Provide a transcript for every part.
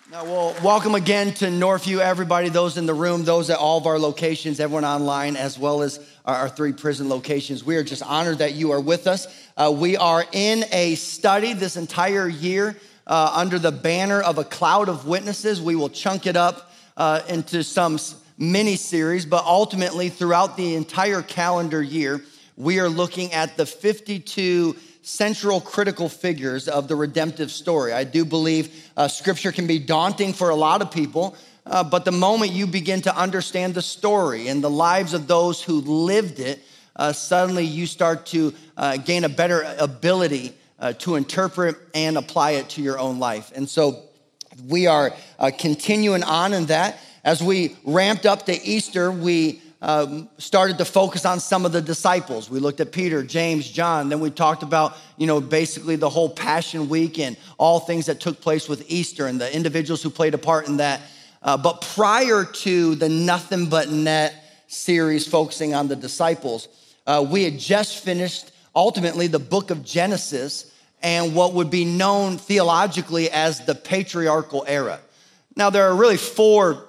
Well, welcome again to Northview, everybody, those in the room, those at all of our locations, everyone online, as well as our 3 prison locations. We are just honored that you are with us. We are in a study this entire year under the banner of a cloud of witnesses. We will chunk it up into some mini-series, but ultimately throughout the entire calendar year, we are looking at the 52 central critical figures of the redemptive story. I do believe scripture can be daunting for a lot of people, but the moment you begin to understand the story and the lives of those who lived it, suddenly you start to gain a better ability to interpret and apply it to your own life. And so we are continuing on in that. As we ramped up to Easter, we started to focus on some of the disciples. We looked at Peter, James, John. Then we talked about, basically the whole Passion Week and all things that took place with Easter and the individuals who played a part in that. But prior to the Nothing But Net series focusing on the disciples, we had just finished ultimately the book of Genesis and what would be known theologically as the patriarchal era. Now, there are really 4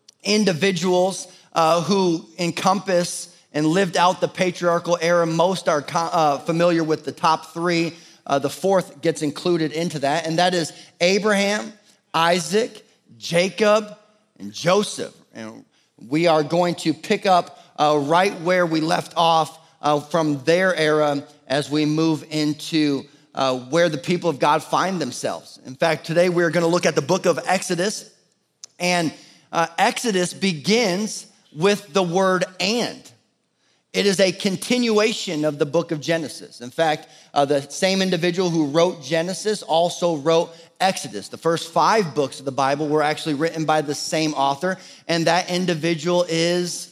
individuals who encompass and lived out the patriarchal era. Most are familiar with the top 3. The 4th gets included into that, and that is Abraham, Isaac, Jacob, and Joseph. And we are going to pick up right where we left off from their era as we move into where the people of God find themselves. In fact, today we're going to look at the book of Exodus, and Exodus begins with the word "and." It is a continuation of the book of Genesis. In fact, the same individual who wrote Genesis also wrote Exodus. The first 5 books of the Bible were actually written by the same author, and that individual is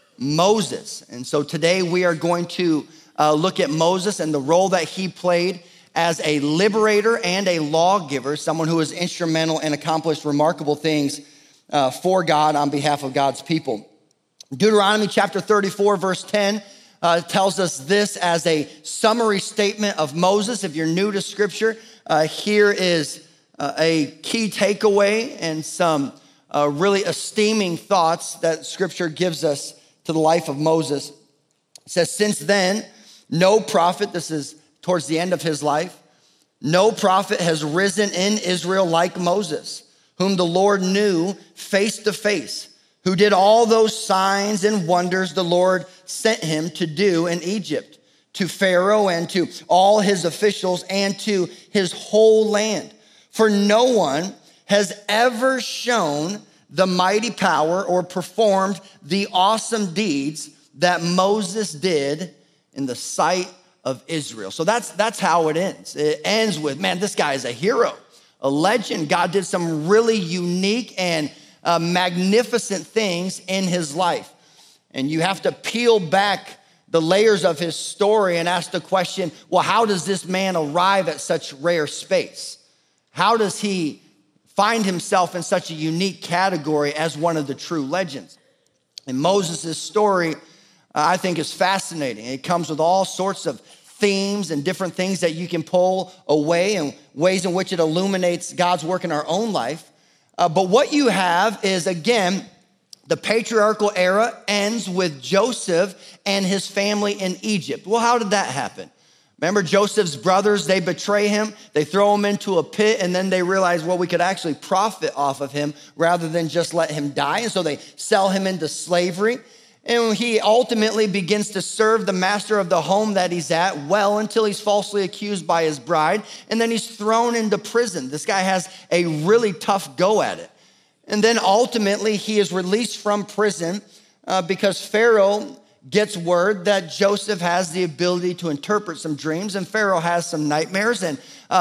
Moses. And so today we are going to look at Moses and the role that he played as a liberator and a lawgiver, someone who was instrumental and accomplished remarkable things for God on behalf of God's people. Deuteronomy chapter 34, verse 10 tells us this as a summary statement of Moses. If you're new to scripture, here is a key takeaway and some really esteeming thoughts that scripture gives us to the life of Moses. It says, "Since then, no prophet," this is towards the end of his life, "no prophet has risen in Israel like Moses, whom the Lord knew face to face, who did all those signs and wonders the Lord sent him to do in Egypt, to Pharaoh and to all his officials and to his whole land. For no one has ever shown the mighty power or performed the awesome deeds that Moses did in the sight of Israel." So that's how it ends. It ends with, man, this guy is a hero, a legend. God did some really unique and magnificent things in his life. And you have to peel back the layers of his story and ask the question, well, how does this man arrive at such rare space? How does he find himself in such a unique category as one of the true legends? And Moses' story, I think, is fascinating. It comes with all sorts of themes and different things that you can pull away and ways in which it illuminates God's work in our own life. But what you have is, again, the patriarchal era ends with Joseph and his family in Egypt. Well, how did that happen? Remember, Joseph's brothers, they betray him, they throw him into a pit, and then they realize, well, we could actually profit off of him rather than just let him die. And so they sell him into slavery. And he ultimately begins to serve the master of the home that he's at well until he's falsely accused by his bride. And then he's thrown into prison. This guy has a really tough go at it. And then ultimately he is released from prison because Pharaoh gets word that Joseph has the ability to interpret some dreams, and Pharaoh has some nightmares. And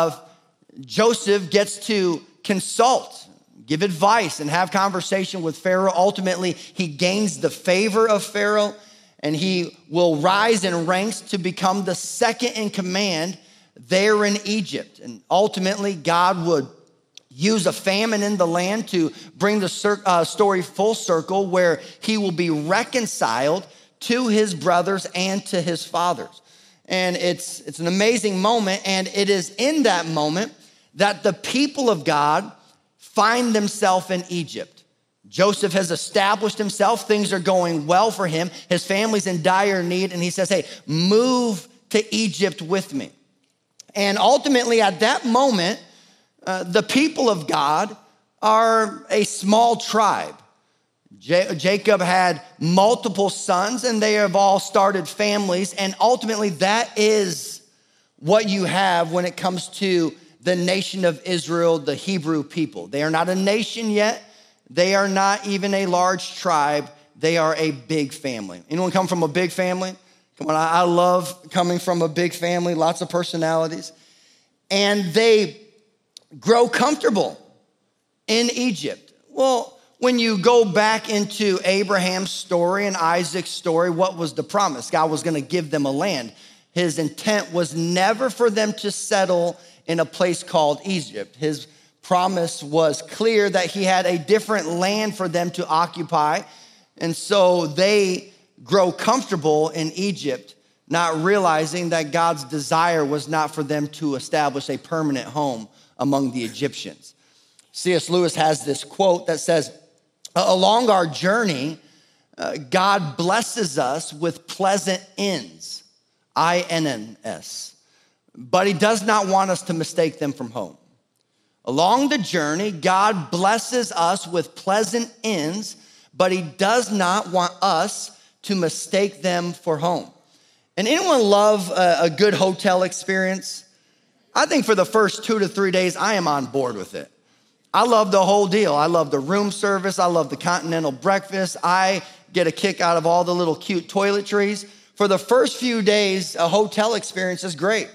Joseph gets to consult, give advice, and have conversation with Pharaoh. Ultimately, he gains the favor of Pharaoh, and he will rise in ranks to become the second in command there in Egypt. And ultimately, God would use a famine in the land to bring the story full circle, where he will be reconciled to his brothers and to his fathers. And it's an amazing moment, and it is in that moment that the people of God find themselves in Egypt. Joseph has established himself. Things are going well for him. His family's in dire need. And he says, hey, move to Egypt with me. And ultimately at that moment, the people of God are a small tribe. Jacob had multiple sons and they have all started families. And ultimately that is what you have when it comes to the nation of Israel, the Hebrew people. They are not a nation yet. They are not even a large tribe. They are a big family. Anyone come from a big family? Come on, I love coming from a big family, lots of personalities. And they grow comfortable in Egypt. Well, when you go back into Abraham's story and Isaac's story, what was the promise? God was going to give them a land. His intent was never for them to settle in a place called Egypt. His promise was clear that he had a different land for them to occupy. And so they grow comfortable in Egypt, not realizing that God's desire was not for them to establish a permanent home among the Egyptians. C.S. Lewis has this quote that says, along our journey, God blesses us with pleasant ends, I-N-N-S, but he does not want us to mistake them from home. Along the journey, God blesses us with pleasant ends, but he does not want us to mistake them for home. And anyone love a good hotel experience? I think for the first 2 to 3 days, I am on board with it. I love the whole deal. I love the room service. I love the continental breakfast. I get a kick out of all the little cute toiletries. For the first few days, a hotel experience is great.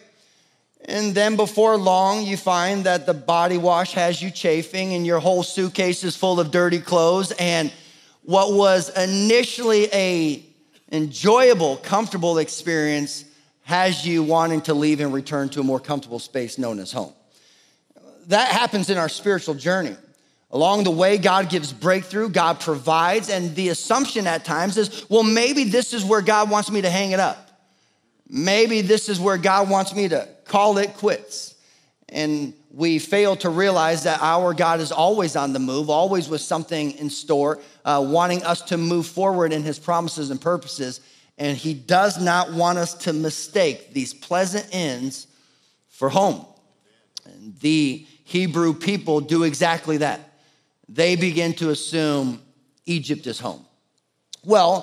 And then before long, you find that the body wash has you chafing and your whole suitcase is full of dirty clothes. And what was initially a enjoyable, comfortable experience has you wanting to leave and return to a more comfortable space known as home. That happens in our spiritual journey. Along the way, God gives breakthrough, God provides, and the assumption at times is, well, maybe this is where God wants me to hang it up. Maybe this is where God wants me to call it quits. And we fail to realize that our God is always on the move, always with something in store, wanting us to move forward in his promises and purposes. And he does not want us to mistake these pleasant ends for home. And the Hebrew people do exactly that. They begin to assume Egypt is home. Well,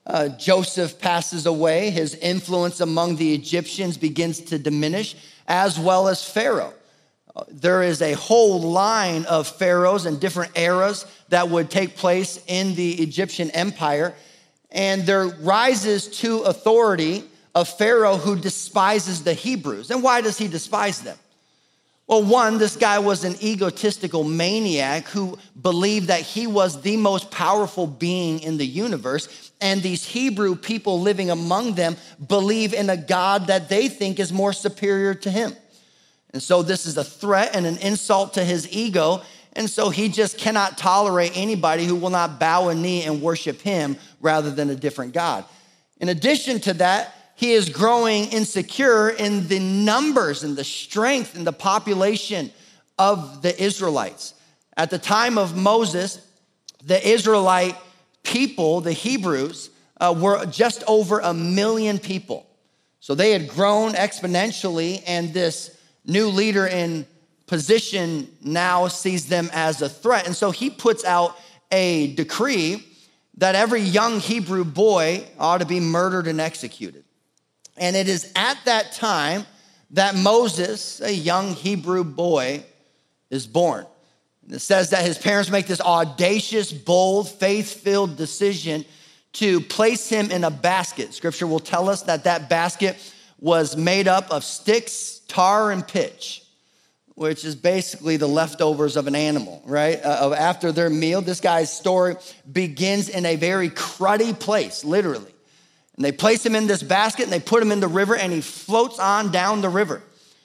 Joseph passes away. His influence among the Egyptians begins to diminish, as well as Pharaoh. There is a whole line of pharaohs and different eras that would take place in the Egyptian empire. And there rises to authority a Pharaoh who despises the Hebrews. And why does he despise them? Well, one, this guy was an egotistical maniac who believed that he was the most powerful being in the universe. And these Hebrew people living among them believe in a God that they think is more superior to him. And so this is a threat and an insult to his ego. And so he just cannot tolerate anybody who will not bow a knee and worship him rather than a different God. In addition to that, he is growing insecure in the numbers and the strength and the population of the Israelites. At the time of Moses, the Israelite people, the Hebrews, were just over 1 million people. So they had grown exponentially, and this new leader in position now sees them as a threat. And so he puts out a decree that every young Hebrew boy ought to be murdered and executed. And it is at that time that Moses, a young Hebrew boy, is born. And it says that his parents make this audacious, bold, faith-filled decision to place him in a basket. Scripture will tell us that that basket was made up of sticks, tar, and pitch, which is basically the leftovers of an animal, right? After their meal, this guy's story begins in a very cruddy place, literally. And they place him in this basket and they put him in the river and he floats on down the river.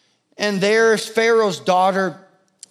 And there's Pharaoh's daughter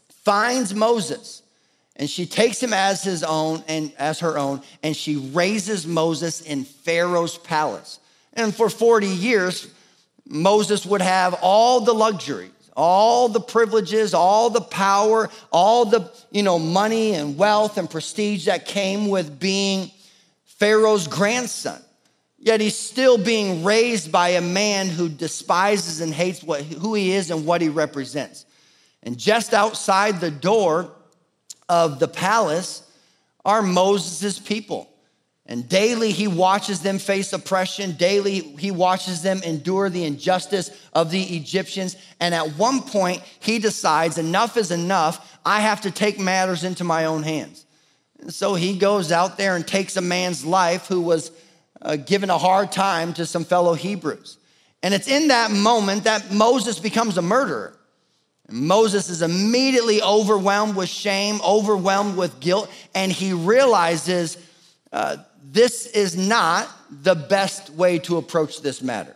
finds Moses and she takes him as his own and as her own, and she raises Moses in Pharaoh's palace. And for 40 years, Moses would have all the luxuries, all the privileges, all the power, all the, money and wealth and prestige that came with being Pharaoh's grandson. Yet he's still being raised by a man who despises and hates who he is and what he represents. And just outside the door of the palace are Moses' people. And daily he watches them face oppression. Daily he watches them endure the injustice of the Egyptians. And at one point he decides enough is enough. I have to take matters into my own hands. And so he goes out there and takes a man's life who was given a hard time to some fellow Hebrews. And it's in that moment that Moses becomes a murderer. And Moses is immediately overwhelmed with shame, overwhelmed with guilt, and he realizes this is not the best way to approach this matter.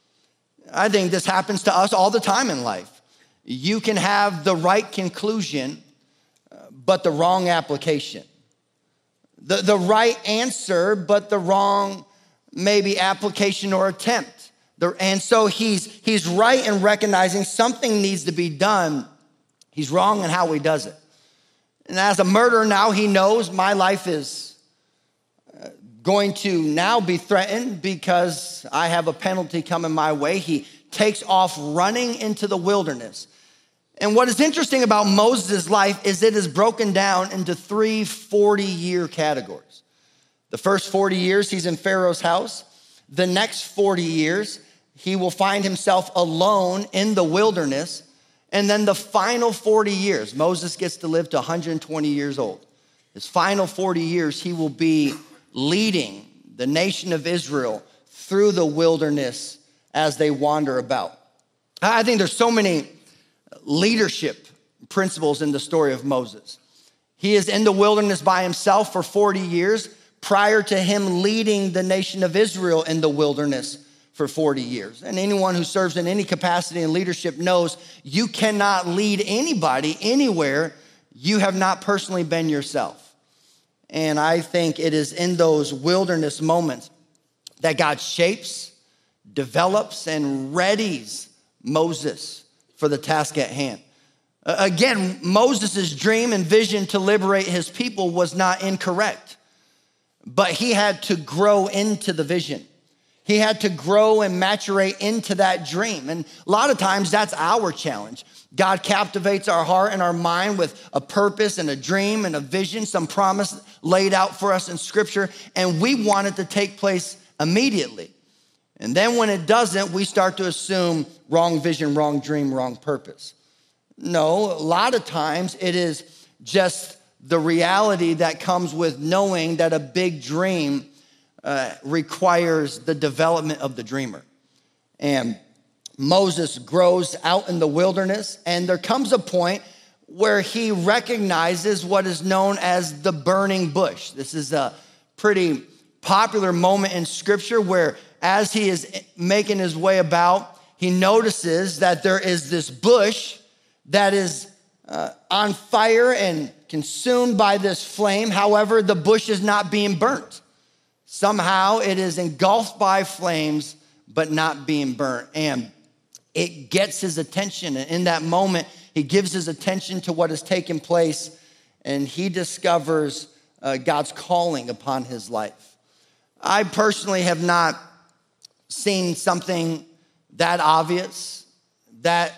I think this happens to us all the time in life. You can have the right conclusion, but the wrong application. The right answer, but the wrong maybe application or attempt. And so he's right in recognizing something needs to be done. He's wrong in how he does it. And as a murderer now, he knows my life is going to now be threatened because I have a penalty coming my way. He takes off running into the wilderness. And what is interesting about Moses' life is it is broken down into 3 40-year categories. The first 40 years, he's in Pharaoh's house. The next 40 years, he will find himself alone in the wilderness. And then the final 40 years, Moses gets to live to 120 years old. His final 40 years, he will be leading the nation of Israel through the wilderness as they wander about. I think there's so many leadership principles in the story of Moses. He is in the wilderness by himself for 40 years prior to him leading the nation of Israel in the wilderness for 40 years. And anyone who serves in any capacity in leadership knows you cannot lead anybody anywhere you have not personally been yourself. And I think it is in those wilderness moments that God shapes, develops, and readies Moses for the task at hand. Again, Moses' dream and vision to liberate his people was not incorrect, but he had to grow into the vision. He had to grow and maturate into that dream. And a lot of times that's our challenge. God captivates our heart and our mind with a purpose and a dream and a vision, some promise laid out for us in Scripture, and we want it to take place immediately. And then when it doesn't, we start to assume wrong vision, wrong dream, wrong purpose. No, a lot of times it is just the reality that comes with knowing that a big dream requires the development of the dreamer. And Moses grows out in the wilderness, and there comes a point where he recognizes what is known as the burning bush. This is a pretty popular moment in Scripture where as he is making his way about, he notices that there is this bush that is on fire and consumed by this flame. However, the bush is not being burnt. Somehow it is engulfed by flames, but not being burnt. And it gets his attention. And in that moment, he gives his attention to what has taken place, and he discovers God's calling upon his life. I personally have not seen something that obvious, that,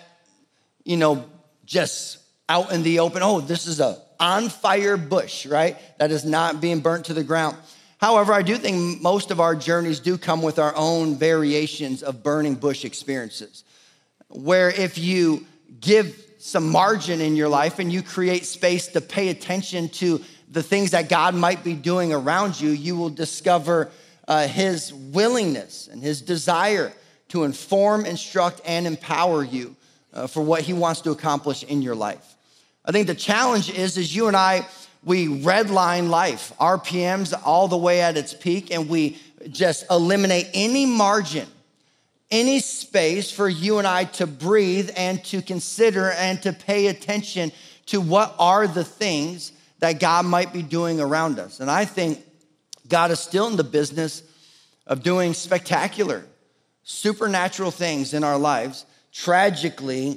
just out in the open. Oh, this is a on fire bush, right? That is not being burnt to the ground. However, I do think most of our journeys do come with our own variations of burning bush experiences, where if you give some margin in your life and you create space to pay attention to the things that God might be doing around you, you will discover his willingness and his desire to inform, instruct, and empower you for what he wants to accomplish in your life. I think the challenge is you and I, we redline life, RPMs all the way at its peak, and we just eliminate any margin, any space for you and I to breathe and to consider and to pay attention to what are the things that God might be doing around us. And I think God is still in the business of doing spectacular, supernatural things in our lives. Tragically,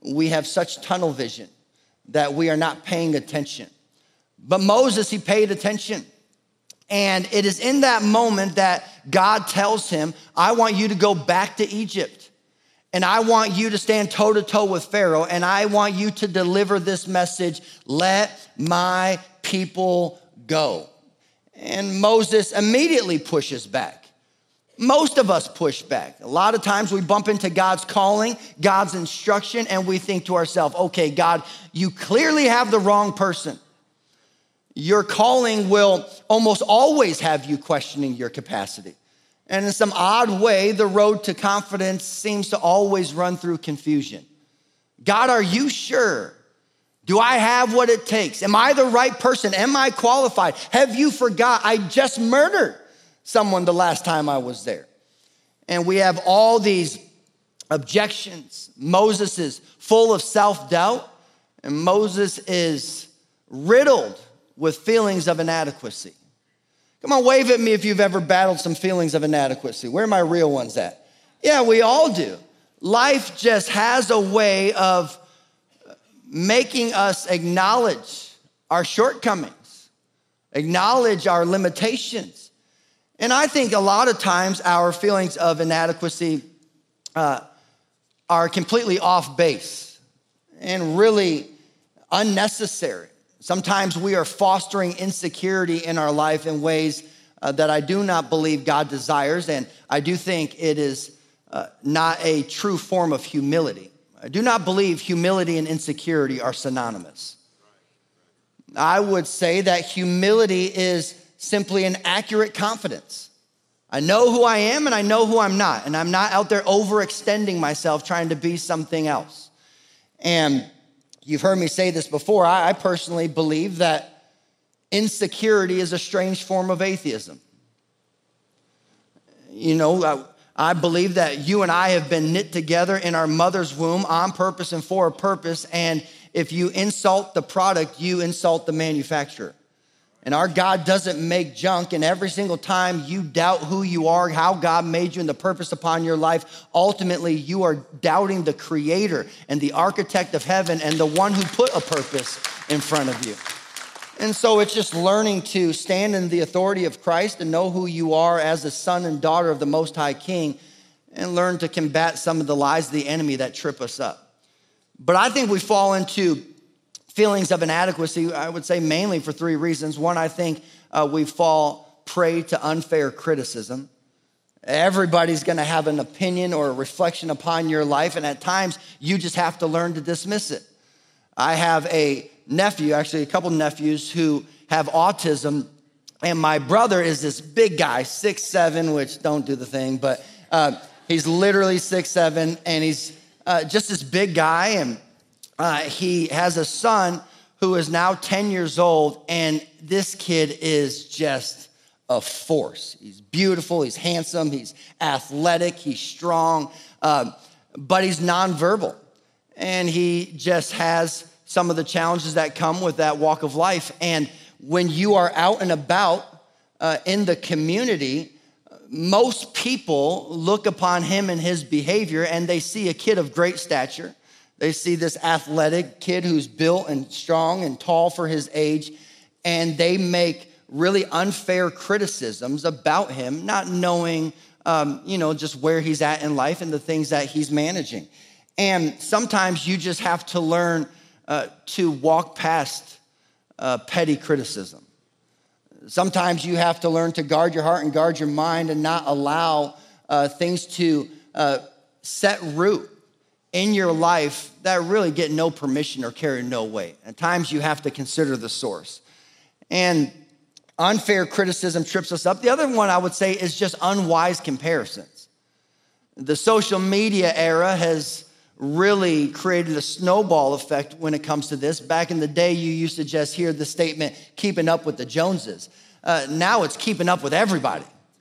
we have such tunnel vision that we are not paying attention. But Moses, he paid attention. And it is in that moment that God tells him, I want you to go back to Egypt. And I want you to stand toe to toe with Pharaoh. And I want you to deliver this message, let my people go. And Moses immediately pushes back. Most of us push back. A lot of times we bump into God's calling, God's instruction, and we think to ourselves, okay, God, you clearly have the wrong person. Your calling will almost always have you questioning your capacity. And in some odd way, the road to confidence seems to always run through confusion. God, are you sure? Do I have what it takes? Am I the right person? Am I qualified? Have you forgot I just murdered someone the last time I was there? And we have all these objections. Moses is full of self-doubt, and Moses is riddled with feelings of inadequacy. Come on, wave at me if you've ever battled some feelings of inadequacy. Where are my real ones at? Yeah, we all do. Life just has a way of making us acknowledge our shortcomings, acknowledge our limitations. And I think a lot of times our feelings of inadequacy are completely off base and really unnecessary. Sometimes we are fostering insecurity in our life in ways that I do not believe God desires, and I do think it is not a true form of humility. I do not believe humility and insecurity are synonymous. I would say that humility is simply an accurate confidence. I know who I am and I know who I'm not, and I'm not out there overextending myself trying to be something else. And you've heard me say this before. I personally believe that insecurity is a strange form of atheism. You know, I believe that you and I have been knit together in our mother's womb on purpose and for a purpose. And if you insult the product, you insult the manufacturer. And our God doesn't make junk. And every single time you doubt who you are, how God made you, and the purpose upon your life, ultimately you are doubting the creator and the architect of heaven and the one who put a purpose in front of you. And so it's just learning to stand in the authority of Christ and know who you are as a son and daughter of the Most High King, and learn to combat some of the lies of the enemy that trip us up. But I think we fall into feelings of inadequacy, I would say mainly for three reasons. One, I think we fall prey to unfair criticism. Everybody's gonna have an opinion or a reflection upon your life, and at times you just have to learn to dismiss it. I have a nephew, actually a couple nephews who have autism, and my brother is this big guy, 6'7", which don't do the thing, but he's literally 6'7", and he's just this big guy, and he has a son who is now 10 years old, and this kid is just a force. He's beautiful, he's handsome, he's athletic, he's strong, but he's nonverbal. And he just has some of the challenges that come with that walk of life. And when you are out and about in the community, most people look upon him and his behavior, and they see a kid of great stature. They see this athletic kid who's built and strong and tall for his age, and they make really unfair criticisms about him, not knowing, just where he's at in life and the things that he's managing. And sometimes you just have to learn to walk past petty criticism. Sometimes you have to learn to guard your heart and guard your mind and not allow things to set root in your life that really get no permission or carry no weight. At times you have to consider the source. And unfair criticism trips us up. The other one I would say is just unwise comparisons. The social media era has really created a snowball effect when it comes to this. Back in the day, you used to just hear the statement, keeping up with the Joneses. Now it's keeping up with everybody.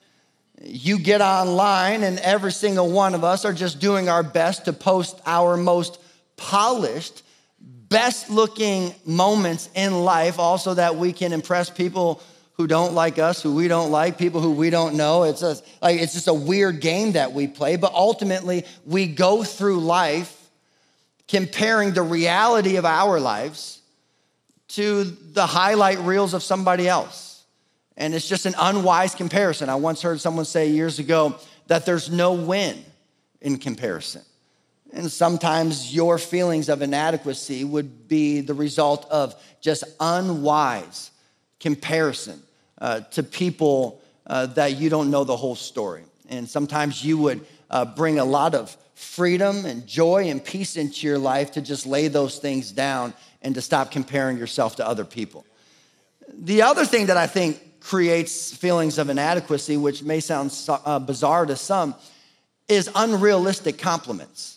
You get online and every single one of us are just doing our best to post our most polished, best looking moments in life, also that we can impress people who don't like us, who we don't like, people who we don't know. It's just a weird game that we play, but ultimately we go through life comparing the reality of our lives to the highlight reels of somebody else. And it's just an unwise comparison. I once heard someone say years ago that there's no win in comparison. And sometimes your feelings of inadequacy would be the result of just unwise comparison to people that you don't know the whole story. And sometimes you would bring a lot of freedom and joy and peace into your life to just lay those things down and to stop comparing yourself to other people. The other thing that I think creates feelings of inadequacy, which may sound bizarre to some, is unrealistic compliments.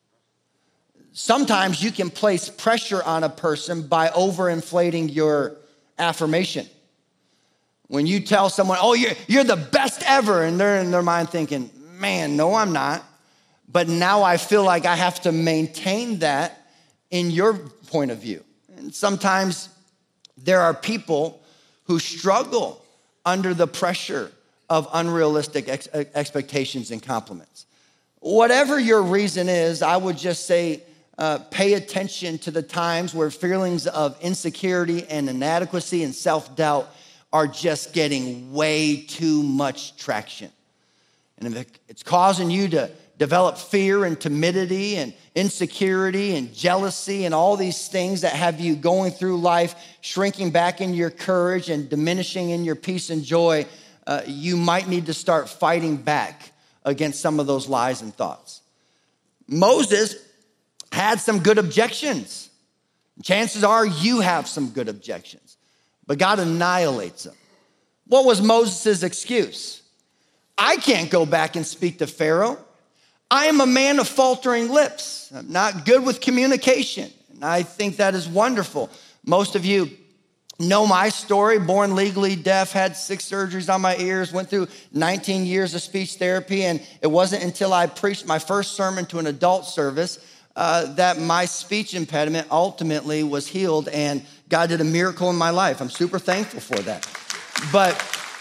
Sometimes you can place pressure on a person by overinflating your affirmation. When you tell someone, oh, you're the best ever, and they're in their mind thinking, man, no, I'm not. But now I feel like I have to maintain that in your point of view. And sometimes there are people who struggle under the pressure of unrealistic expectations and compliments. Whatever your reason is, I would just say, pay attention to the times where feelings of insecurity and inadequacy and self-doubt are just getting way too much traction. And if it's causing you to develop fear and timidity and insecurity and jealousy and all these things that have you going through life, shrinking back in your courage and diminishing in your peace and joy, you might need to start fighting back against some of those lies and thoughts. Moses had some good objections. Chances are you have some good objections, but God annihilates them. What was Moses' excuse? I can't go back and speak to Pharaoh. I am a man of faltering lips. I'm not good with communication. And I think that is wonderful. Most of you know my story. Born legally deaf, had 6 surgeries on my ears, went through 19 years of speech therapy. And it wasn't until I preached my first sermon to an adult service that my speech impediment ultimately was healed, and God did a miracle in my life. I'm super thankful for that. But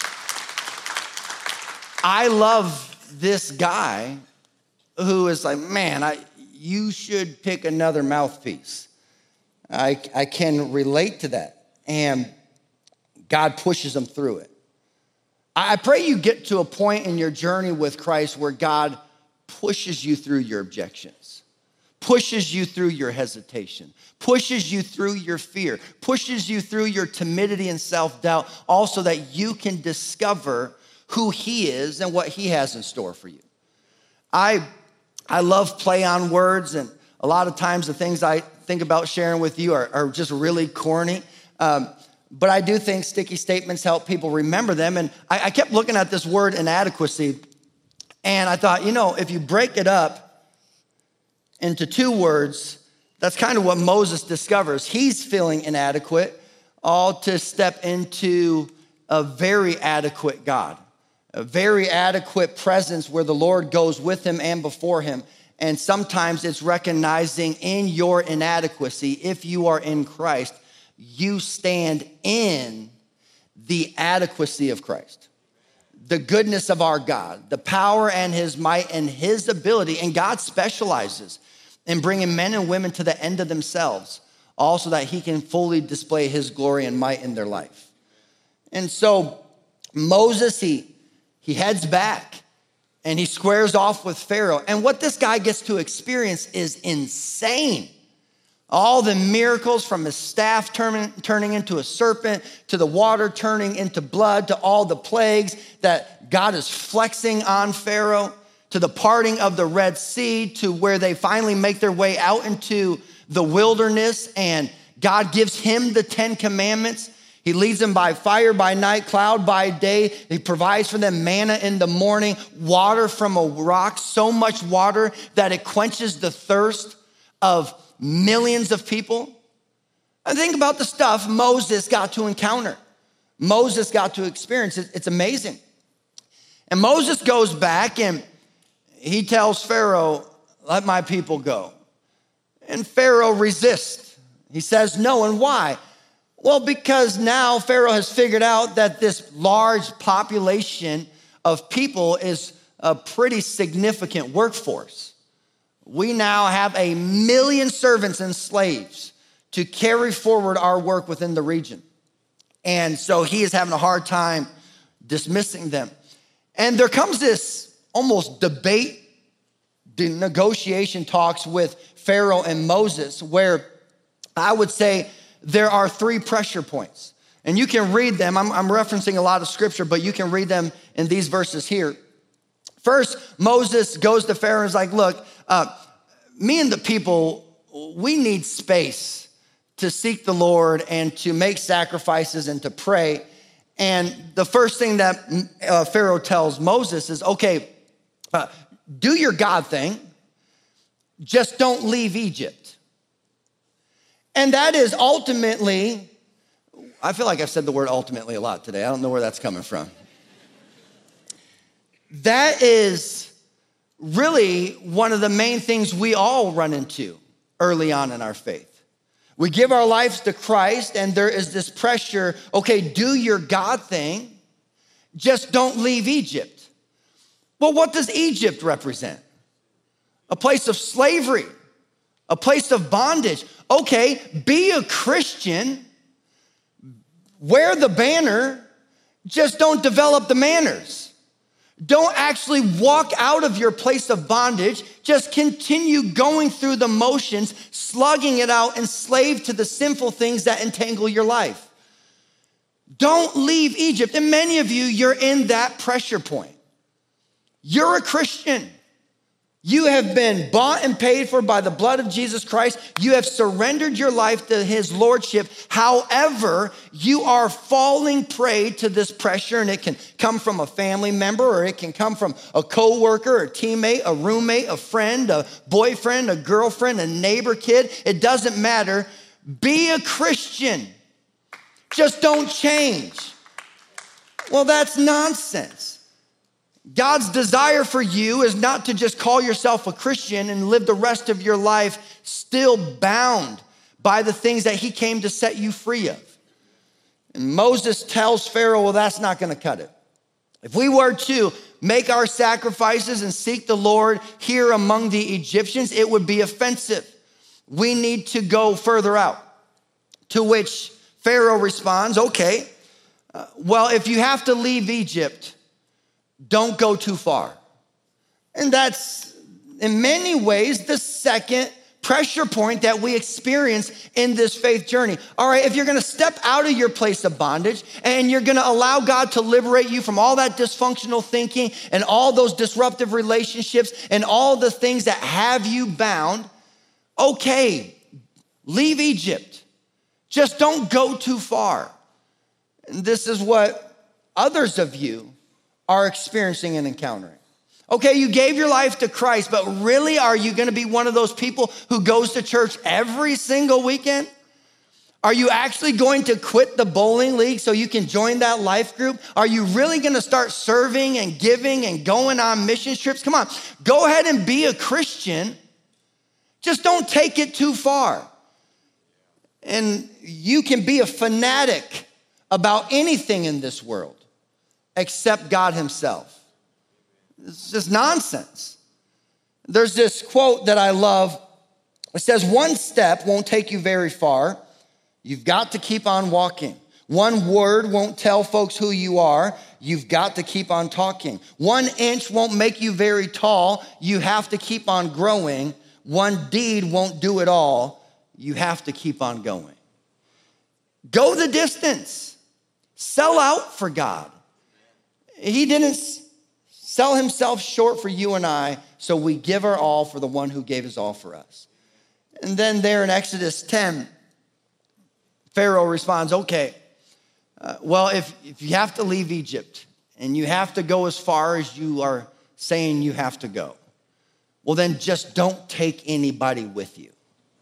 I love this guy who is like, man, you should pick another mouthpiece. I can relate to that. And God pushes him through it. I pray you get to a point in your journey with Christ where God pushes you through your objections, pushes you through your hesitation, pushes you through your fear, pushes you through your timidity and self-doubt, also that you can discover who he is and what he has in store for you. I love play on words, and a lot of times the things I think about sharing with you are just really corny. But I do think sticky statements help people remember them. And I kept looking at this word inadequacy, and I thought, if you break it up into 2 words, that's kind of what Moses discovers. He's feeling inadequate, all to step into a very adequate God, a very adequate presence where the Lord goes with him and before him. And sometimes it's recognizing in your inadequacy, if you are in Christ, you stand in the adequacy of Christ, the goodness of our God, the power and his might and his ability. And God specializes in bringing men and women to the end of themselves, also that he can fully display his glory and might in their life. And so Moses, he heads back and he squares off with Pharaoh. And what this guy gets to experience is insane. All the miracles, from his staff turning into a serpent, to the water turning into blood, to all the plagues that God is flexing on Pharaoh, to the parting of the Red Sea, to where they finally make their way out into the wilderness, and God gives him the 10 commandments. He leads them by fire by night, cloud by day. He provides for them manna in the morning, water from a rock, so much water that it quenches the thirst of millions of people. And think about the stuff Moses got to encounter. Moses got to experience. It's amazing. And Moses goes back and he tells Pharaoh, let my people go. And Pharaoh resists. He says no. And why? Well, because now Pharaoh has figured out that this large population of people is a pretty significant workforce. We now have 1 million servants and slaves to carry forward our work within the region. And so he is having a hard time dismissing them. And there comes this almost debate, the negotiation talks with Pharaoh and Moses, where I would say there are 3 pressure points. And you can read them. I'm referencing a lot of scripture, but you can read them in these verses here. First, Moses goes to Pharaoh and is like, look, me and the people, we need space to seek the Lord and to make sacrifices and to pray. And the first thing that Pharaoh tells Moses is, okay, do your God thing, just don't leave Egypt. And that is ultimately, I feel like I've said the word ultimately a lot today. I don't know where that's coming from. That is really one of the main things we all run into early on in our faith. We give our lives to Christ and there is this pressure, okay, do your God thing, just don't leave Egypt. Well, what does Egypt represent? A place of slavery, a place of bondage. Okay, be a Christian, wear the banner, just don't develop the manners. Don't actually walk out of your place of bondage. Just continue going through the motions, slugging it out, enslaved to the sinful things that entangle your life. Don't leave Egypt. And many of you, you're in that pressure point. You're a Christian. You have been bought and paid for by the blood of Jesus Christ. You have surrendered your life to his lordship. However, you are falling prey to this pressure, and it can come from a family member, or it can come from a coworker, a teammate, a roommate, a friend, a boyfriend, a girlfriend, a neighbor kid. It doesn't matter. Be a Christian. Just don't change. Well, that's nonsense. God's desire for you is not to just call yourself a Christian and live the rest of your life still bound by the things that he came to set you free of. And Moses tells Pharaoh, well, that's not going to cut it. If we were to make our sacrifices and seek the Lord here among the Egyptians, it would be offensive. We need to go further out. To which Pharaoh responds, okay, well, if you have to leave Egypt, don't go too far. And that's, in many ways, the second pressure point that we experience in this faith journey. All right, if you're gonna step out of your place of bondage and you're gonna allow God to liberate you from all that dysfunctional thinking and all those disruptive relationships and all the things that have you bound, okay, leave Egypt. Just don't go too far. And this is what others of you are experiencing and encountering. Okay, you gave your life to Christ, but really, are you gonna be one of those people who goes to church every single weekend? Are you actually going to quit the bowling league so you can join that life group? Are you really gonna start serving and giving and going on mission trips? Come on, go ahead and be a Christian. Just don't take it too far. And you can be a fanatic about anything in this world except God himself. It's just nonsense. There's this quote that I love. It says, one step won't take you very far. You've got to keep on walking. One word won't tell folks who you are. You've got to keep on talking. 1 inch won't make you very tall. You have to keep on growing. One deed won't do it all. You have to keep on going. Go the distance. Sell out for God. He didn't sell himself short for you and I, so we give our all for the one who gave his all for us. And then there in Exodus 10, Pharaoh responds, okay, well, if you have to leave Egypt and you have to go as far as you are saying you have to go, well, then just don't take anybody with you.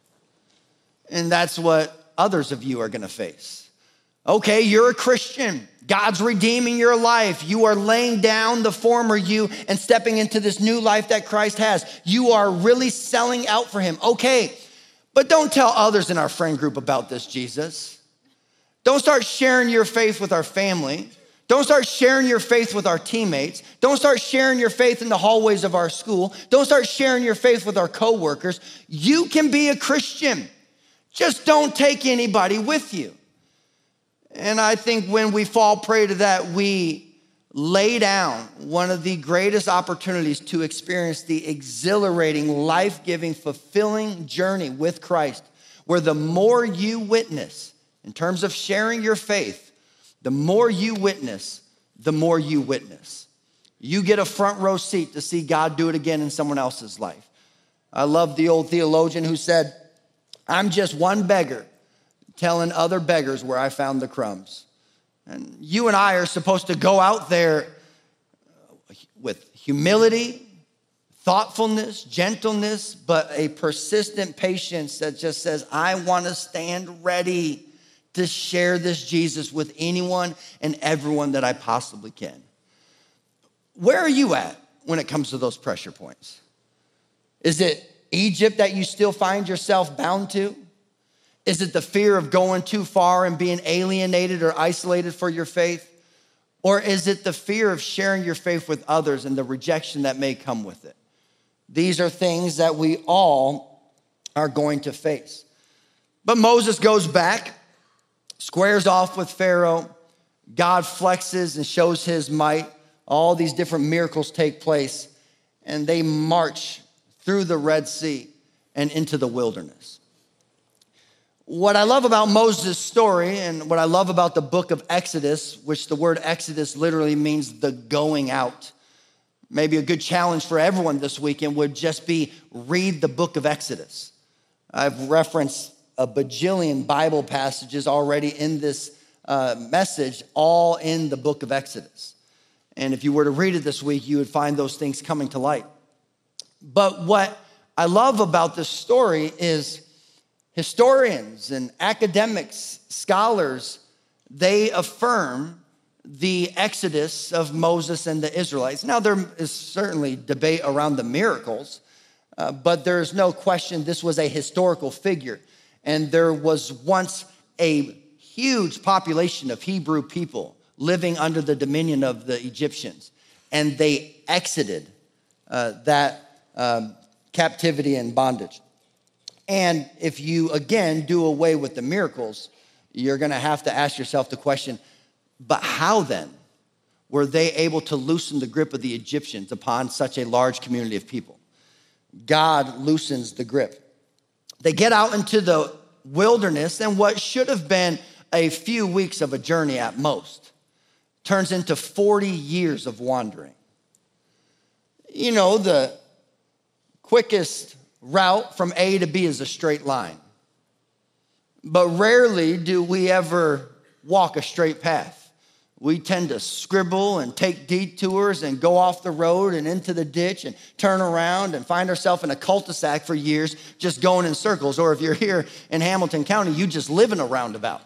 And that's what others of you are gonna face. Okay, you're a Christian. God's redeeming your life. You are laying down the former you and stepping into this new life that Christ has. You are really selling out for him. Okay, but don't tell others in our friend group about this Jesus. Don't start sharing your faith with our family. Don't start sharing your faith with our teammates. Don't start sharing your faith in the hallways of our school. Don't start sharing your faith with our coworkers. You can be a Christian. Just don't take anybody with you. And I think when we fall prey to that, we lay down one of the greatest opportunities to experience the exhilarating, life-giving, fulfilling journey with Christ, where the more you witness, in terms of sharing your faith, the more you witness, the more you witness. You get a front row seat to see God do it again in someone else's life. I love the old theologian who said, I'm just one beggar telling other beggars where I found the crumbs. And you and I are supposed to go out there with humility, thoughtfulness, gentleness, but a persistent patience that just says, I want to stand ready to share this Jesus with anyone and everyone that I possibly can. Where are you at when it comes to those pressure points? Is it Egypt that you still find yourself bound to? Is it the fear of going too far and being alienated or isolated for your faith? Or is it the fear of sharing your faith with others and the rejection that may come with it? These are things that we all are going to face. But Moses goes back, squares off with Pharaoh. God flexes and shows his might. All these different miracles take place, and they march through the Red Sea and into the wilderness. What I love about Moses' story and what I love about the book of Exodus, which the word Exodus literally means the going out. Maybe a good challenge for everyone this weekend would just be read the book of Exodus. I've referenced a bajillion Bible passages already in this message, all in the book of Exodus. And if you were to read it this week, you would find those things coming to light. But what I love about this story is historians and academics, scholars, they affirm the exodus of Moses and the Israelites. Now, there is certainly debate around the miracles, but there's no question this was a historical figure. And there was once a huge population of Hebrew people living under the dominion of the Egyptians. And they exited that captivity and bondage. And if you, again, do away with the miracles, you're going to have to ask yourself the question, but how then were they able to loosen the grip of the Egyptians upon such a large community of people? God loosens the grip. They get out into the wilderness, and what should have been a few weeks of a journey at most turns into 40 years of wandering. You know, the quickest route from A to B is a straight line. But rarely do we ever walk a straight path. We tend to scribble and take detours and go off the road and into the ditch and turn around and find ourselves in a cul-de-sac for years just going in circles. Or if you're here in Hamilton County, you just live in a roundabout.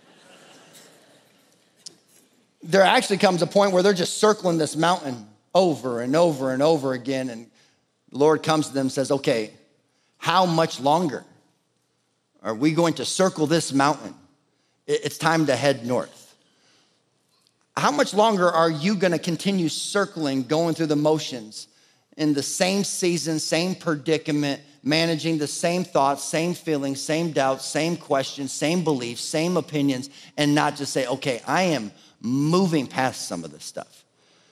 There actually comes a point where they're just circling this mountain over and over and over again. And the Lord comes to them and says, okay, how much longer are we going to circle this mountain? It's time to head north. How much longer are you going to continue circling, going through the motions in the same season, same predicament, managing the same thoughts, same feelings, same doubts, same questions, same beliefs, same opinions, and not just say, okay, I am moving past some of this stuff?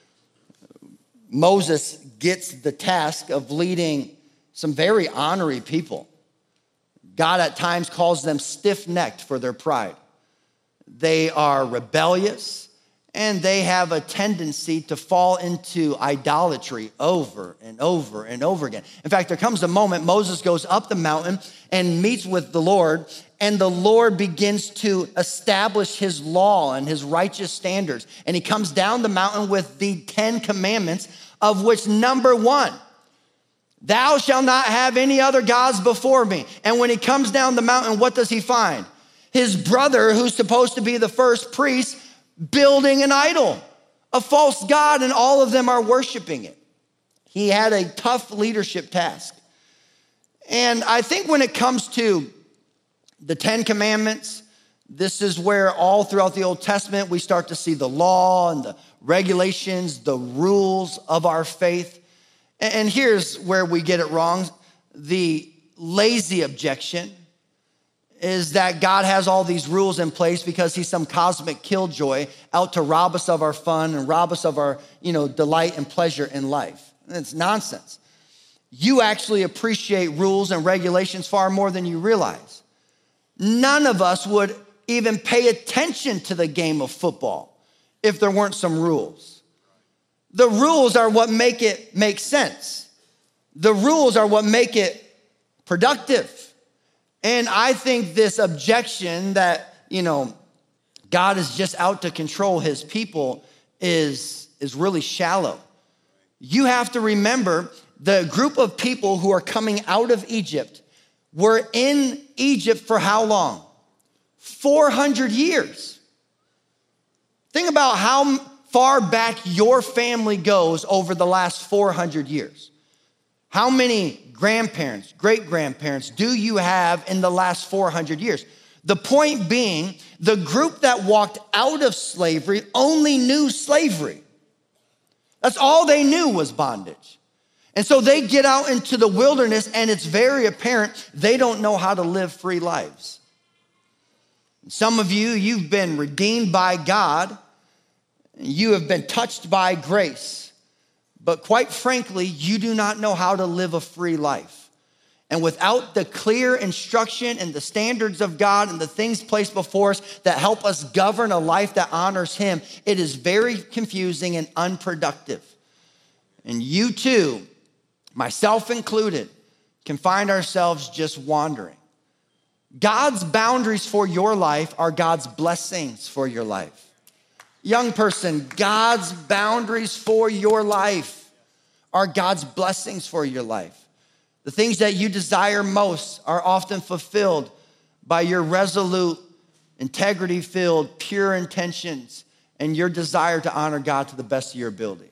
Moses gets the task of leading some very honorary people. God at times calls them stiff-necked for their pride. They are rebellious, and they have a tendency to fall into idolatry over and over and over again. In fact, there comes a moment Moses goes up the mountain and meets with the Lord, and the Lord begins to establish his law and his righteous standards. And he comes down the mountain with the 10 commandments, of which number 1, thou shalt not have any other gods before me. And when he comes down the mountain, what does he find? His brother, who's supposed to be the first priest, building an idol, a false god, and all of them are worshiping it. He had a tough leadership task. And I think when it comes to the 10 commandments, This is where all throughout the Old Testament, we start to see the law and the regulations, the rules of our faith. And here's where we get it wrong. The lazy objection is that God has all these rules in place because he's some cosmic killjoy out to rob us of our fun and rob us of our, delight and pleasure in life. And it's nonsense. You actually appreciate rules and regulations far more than you realize. None of us would even pay attention to the game of football if there weren't some rules. The rules are what make it make sense. The rules are what make it productive. And I think this objection that, God is just out to control his people is really shallow. You have to remember the group of people who are coming out of Egypt were in Egypt for how long? 400 years. Think about how far back your family goes over the last 400 years. How many grandparents, great-grandparents do you have in the last 400 years? The point being, the group that walked out of slavery only knew slavery. That's all they knew was bondage. And so they get out into the wilderness and it's very apparent they don't know how to live free lives. Some of you, you've been redeemed by God. You have been touched by grace. But quite frankly, you do not know how to live a free life. And without the clear instruction and the standards of God and the things placed before us that help us govern a life that honors him, it is very confusing and unproductive. And you too, myself included, can find ourselves just wandering. God's boundaries for your life are God's blessings for your life. Young person, God's boundaries for your life are God's blessings for your life. The things that you desire most are often fulfilled by your resolute, integrity-filled, pure intentions and your desire to honor God to the best of your ability.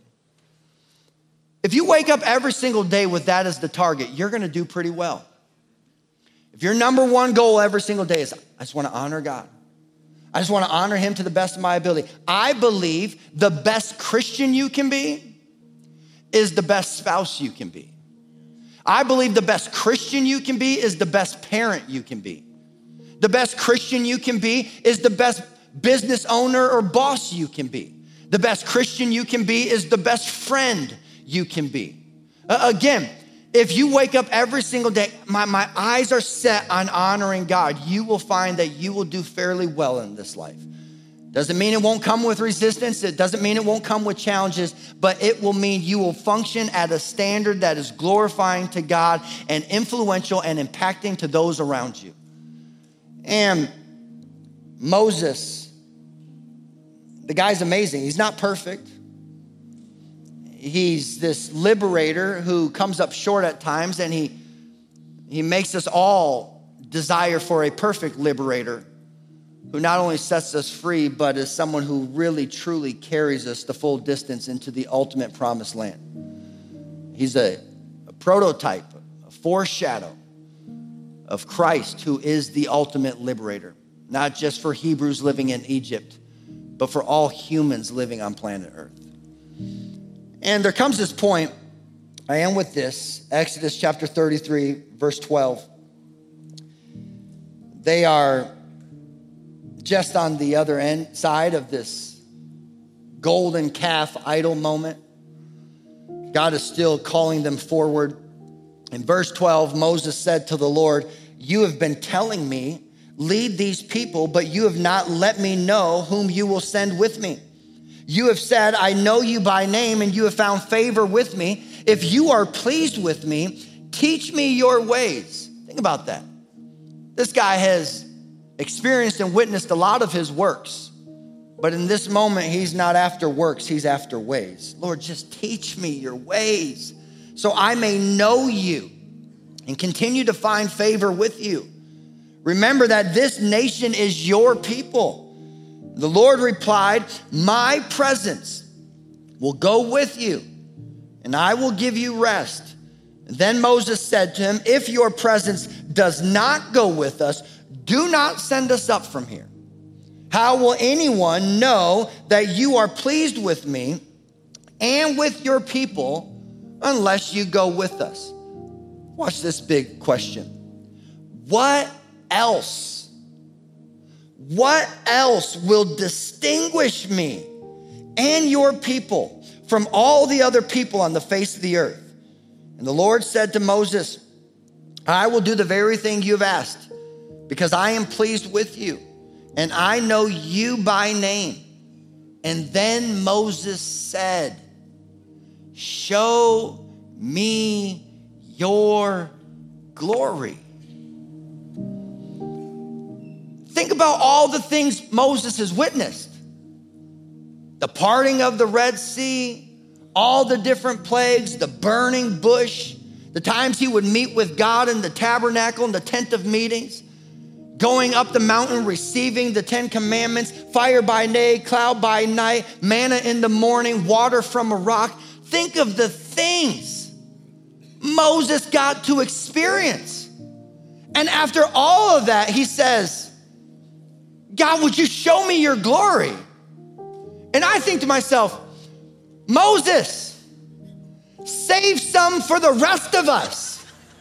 If you wake up every single day with that as the target, you're gonna do pretty well. If your number one goal every single day is, I just wanna honor God. I just wanna honor him to the best of my ability. I believe the best Christian you can be is the best spouse you can be. I believe the best Christian you can be is the best parent you can be. The best Christian you can be is the best business owner or boss you can be. The best Christian you can be is the best friend you can be. Again, if you wake up every single day, my eyes are set on honoring God, you will find that you will do fairly well in this life. Doesn't mean it won't come with resistance. It doesn't mean it won't come with challenges, but it will mean you will function at a standard that is glorifying to God and influential and impacting to those around you. And Moses, the guy's amazing. He's not perfect. He's this liberator who comes up short at times, and he makes us all desire for a perfect liberator who not only sets us free, but is someone who really, truly carries us the full distance into the ultimate promised land. He's a prototype, a foreshadow of Christ, who is the ultimate liberator, not just for Hebrews living in Egypt, but for all humans living on planet Earth. And there comes this point, I am with this, Exodus chapter 33, verse 12. They are just on the other side of this golden calf idol moment. God is still calling them forward. In verse 12, Moses said to the Lord, "You have been telling me, lead these people, but you have not let me know whom you will send with me. You have said, I know you by name, and you have found favor with me. If you are pleased with me, teach me your ways." Think about that. This guy has experienced and witnessed a lot of his works, but in this moment, he's not after works, he's after ways. Lord, just teach me your ways so I may know you and continue to find favor with you. Remember that this nation is your people. The Lord replied, "My presence will go with you, and I will give you rest." And then Moses said to him, "If your presence does not go with us, do not send us up from here." How will anyone know that you are pleased with me and with your people unless you go with us? Watch this big question. What else? What else will distinguish me and your people from all the other people on the face of the earth? And the Lord said to Moses, I will do the very thing you have asked, because I am pleased with you, and I know you by name. And then Moses said, show me your glory. Think about all the things Moses has witnessed. The parting of the Red Sea, all the different plagues, the burning bush, the times he would meet with God in the tabernacle and the tent of meetings, going up the mountain, receiving the 10 commandments, fire by day, cloud by night, manna in the morning, water from a rock. Think of the things Moses got to experience. And after all of that, he says, God, would you show me your glory? And I think to myself, Moses, save some for the rest of us.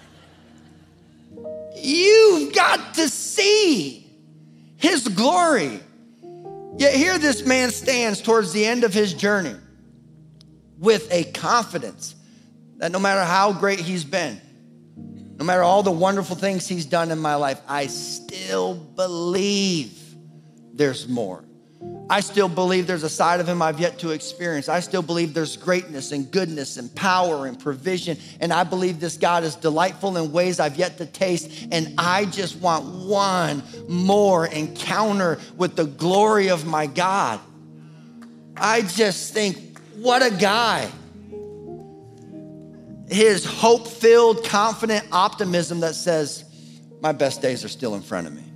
You've got to see his glory. Yet here this man stands towards the end of his journey with a confidence that no matter how great he's been, no matter all the wonderful things he's done in my life, I still believe there's more. I still believe there's a side of him I've yet to experience. I still believe there's greatness and goodness and power and provision. And I believe this God is delightful in ways I've yet to taste. And I just want one more encounter with the glory of my God. I just think, what a guy. His hope-filled, confident optimism that says, my best days are still in front of me.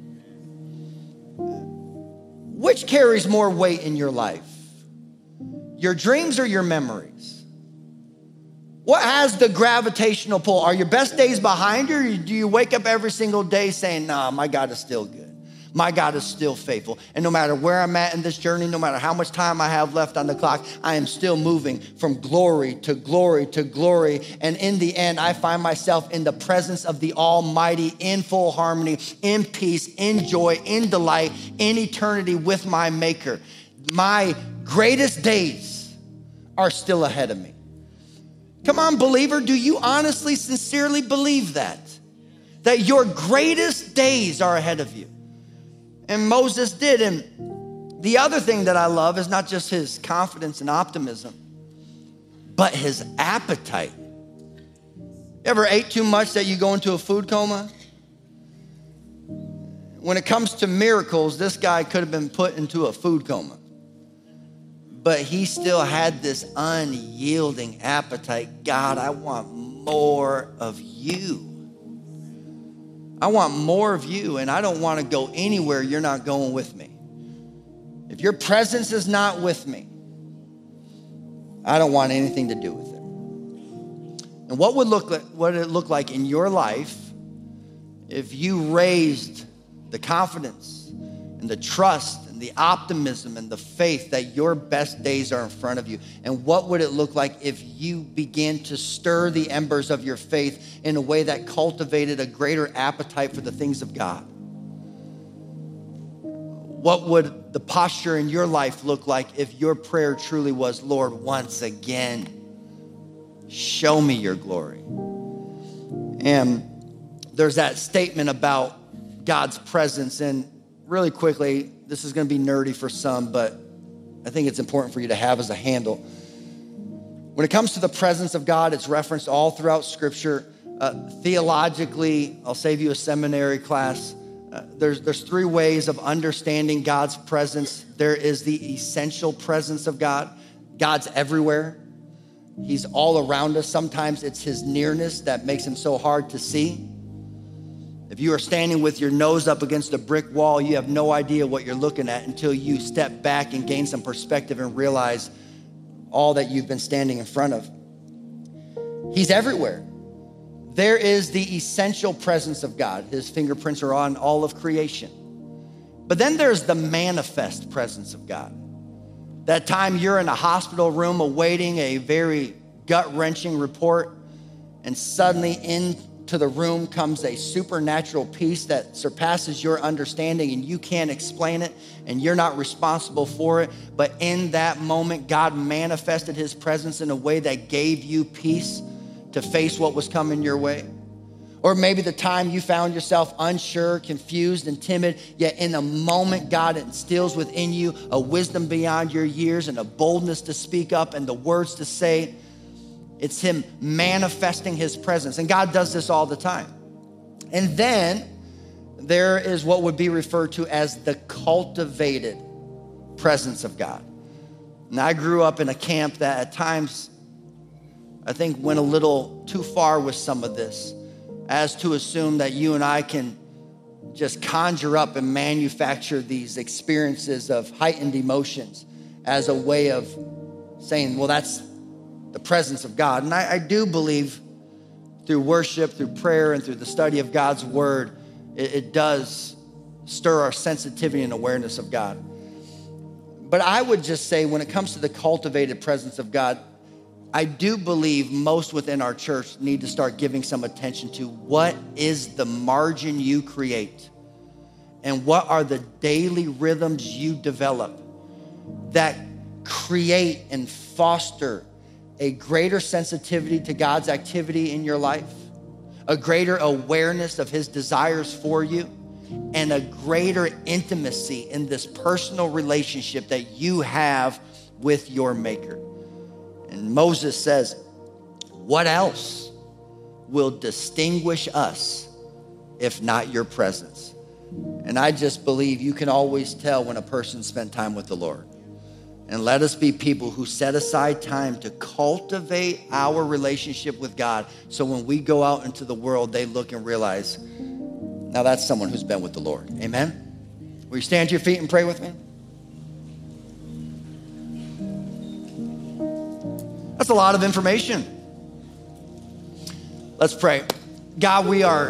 Which carries more weight in your life? Your dreams or your memories? What has the gravitational pull? Are your best days behind you, or do you wake up every single day saying, nah, my God is still good. My God is still faithful. And no matter where I'm at in this journey, no matter how much time I have left on the clock, I am still moving from glory to glory to glory. And in the end, I find myself in the presence of the Almighty, in full harmony, in peace, in joy, in delight, in eternity with my Maker. My greatest days are still ahead of me. Come on, believer, do you honestly, sincerely believe that? That your greatest days are ahead of you? And Moses did. And the other thing that I love is not just his confidence and optimism, but his appetite. You ever ate too much that you go into a food coma? When it comes to miracles, this guy could have been put into a food coma. But he still had this unyielding appetite. God, I want more of you. I want more of you, and I don't want to go anywhere you're not going with me. If your presence is not with me, I don't want anything to do with it. And what would it look like in your life if you raised the confidence and the trust and the optimism and the faith that your best days are in front of you? And what would it look like if you began to stir the embers of your faith in a way that cultivated a greater appetite for the things of God? What would the posture in your life look like if your prayer truly was, Lord, once again, show me your glory? And there's that statement about God's presence, and really quickly, this is going to be nerdy for some, but I think it's important for you to have as a handle. When it comes to the presence of God, it's referenced all throughout Scripture. Theologically, I'll save you a seminary class. There's three ways of understanding God's presence. There is the essential presence of God. God's everywhere. He's all around us. Sometimes it's his nearness that makes him so hard to see. If you are standing with your nose up against a brick wall, you have no idea what you're looking at until you step back and gain some perspective and realize all that you've been standing in front of. He's everywhere. There is the essential presence of God. His fingerprints are on all of creation. But then there's the manifest presence of God. That time you're in a hospital room awaiting a very gut-wrenching report, and suddenly into the room comes a supernatural peace that surpasses your understanding, and you can't explain it, and you're not responsible for it. But in that moment, God manifested his presence in a way that gave you peace to face what was coming your way. Or maybe the time you found yourself unsure, confused, and timid, yet in a moment, God instills within you a wisdom beyond your years and a boldness to speak up and the words to say. It's him manifesting his presence. And God does this all the time. And then there is what would be referred to as the cultivated presence of God. And I grew up in a camp that at times, I think, went a little too far with some of this, as to assume that you and I can just conjure up and manufacture these experiences of heightened emotions as a way of saying, well, that's the presence of God. And I do believe through worship, through prayer, and through the study of God's word, it does stir our sensitivity and awareness of God. But I would just say when it comes to the cultivated presence of God, I do believe most within our church need to start giving some attention to what is the margin you create and what are the daily rhythms you develop that create and foster a greater sensitivity to God's activity in your life, a greater awareness of his desires for you, and a greater intimacy in this personal relationship that you have with your Maker. And Moses says, what else will distinguish us if not your presence? And I just believe you can always tell when a person spent time with the Lord. And let us be people who set aside time to cultivate our relationship with God. So when we go out into the world, they look and realize, now that's someone who's been with the Lord. Amen? Will you stand to your feet and pray with me? That's a lot of information. Let's pray. God, we are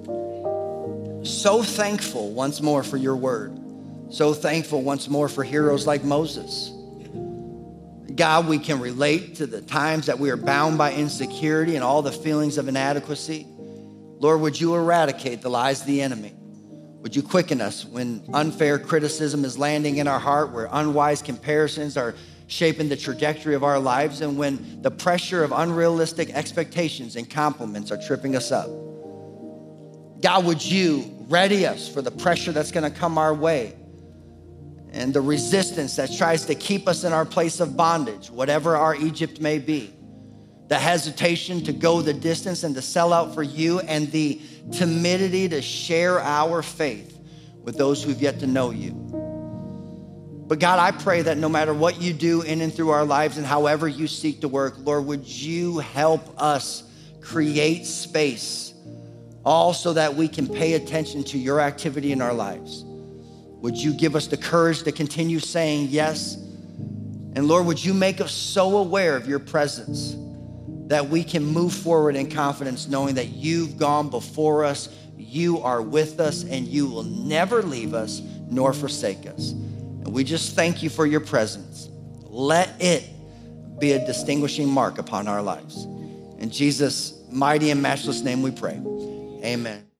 so thankful once more for your word. So thankful once more for heroes like Moses. God, we can relate to the times that we are bound by insecurity and all the feelings of inadequacy. Lord, would you eradicate the lies of the enemy? Would you quicken us when unfair criticism is landing in our heart, where unwise comparisons are shaping the trajectory of our lives, and when the pressure of unrealistic expectations and compliments are tripping us up? God, would you ready us for the pressure that's going to come our way and the resistance that tries to keep us in our place of bondage, whatever our Egypt may be, the hesitation to go the distance and to sell out for you, and the timidity to share our faith with those who've yet to know you. But God, I pray that no matter what you do in and through our lives and however you seek to work, Lord, would you help us create space, all so that we can pay attention to your activity in our lives. Would you give us the courage to continue saying yes? And Lord, would you make us so aware of your presence that we can move forward in confidence, knowing that you've gone before us, you are with us, and you will never leave us nor forsake us. And we just thank you for your presence. Let it be a distinguishing mark upon our lives. In Jesus' mighty and matchless name we pray. Amen.